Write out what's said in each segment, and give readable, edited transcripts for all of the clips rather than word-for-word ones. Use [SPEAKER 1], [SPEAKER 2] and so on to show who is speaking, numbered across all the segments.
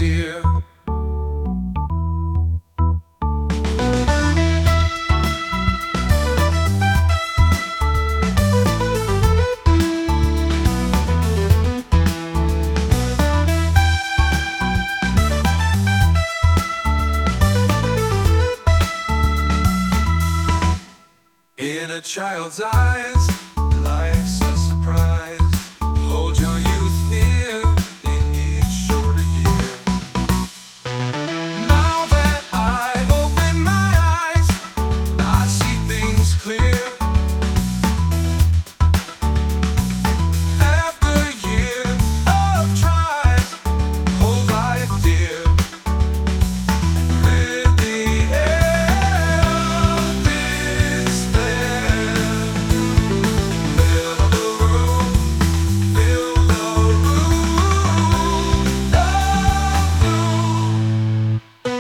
[SPEAKER 1] dear. In a child's eyes, life's a surprise. Hold your youth near in each shorter year. Now that I've opened my eyes, I see things clear. After years of tries, hold life dear. Rid the air of despair. Fill the room, fill the room, the room.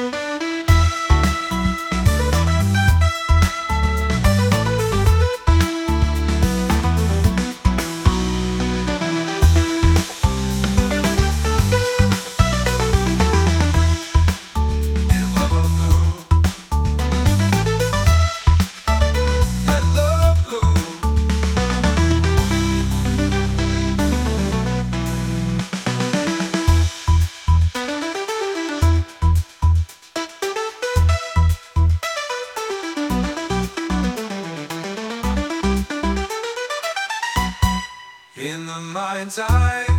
[SPEAKER 1] Let love bloom. In the mind's eye.